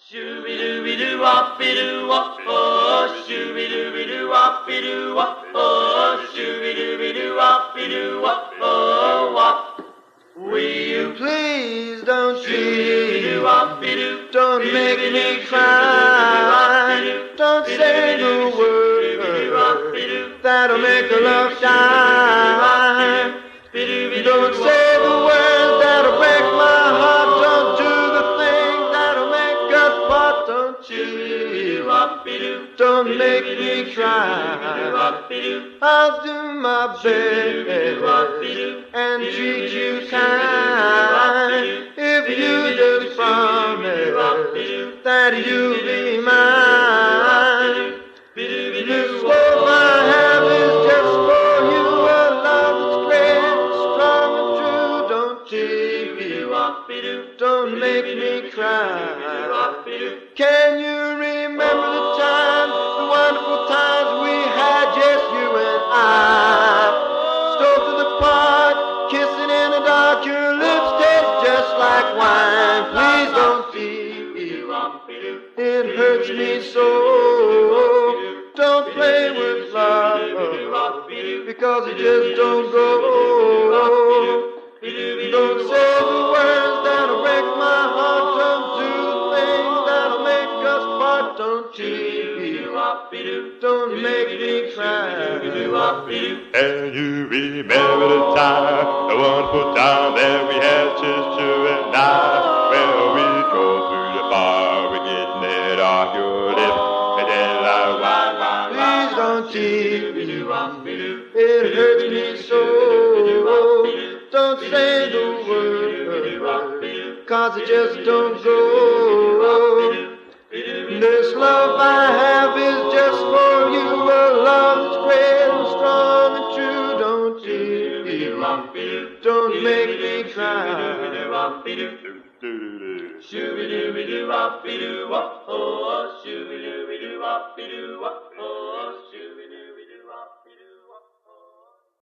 Shooby-dooby-doo-wop-be-doo-wop, oh, shooby-dooby-doo-wop-be-doo-wop, oh, shooby-dooby-doo-wop-be-doo-wop, oh, wop. Will you Please don't cheat, don't make me cry, don't say the word that'll make the love shine. Don't say the words that'll break my heart, don't do the things that'll make us part, don't cheat, don't make me cry. I'll do my best and treat you kind if you just promise that you'll be mine. This love I have is just for you, a love that's great, strong and true. Don't cheat, don't make me cry. Can you remember the time, the wonderful times we had, just you and I? Strolled through the park, kissing in the dark, your lips taste just like wine. Please don't cheat, it hurts me so. Don't play with love, because it just don't go. Don't say the words that'll break my heart, don't do the things that'll make us part, don't cheat, don't make me cry. And you remember the time, the wonderful time that we had, just you and I, where we drove through the bar, we're getting it off your lips, and then like wine. Please don't cheat, it hurts me so. Don't say the word, cause it just don't go. This love I have is just for you, a love that's great and strong and true. Don't cheat, don't make me cry. Shooby-dooby-doo-wop-be-doo-wop, oh, shooby-dooby-doo-wop-be-doo-wop.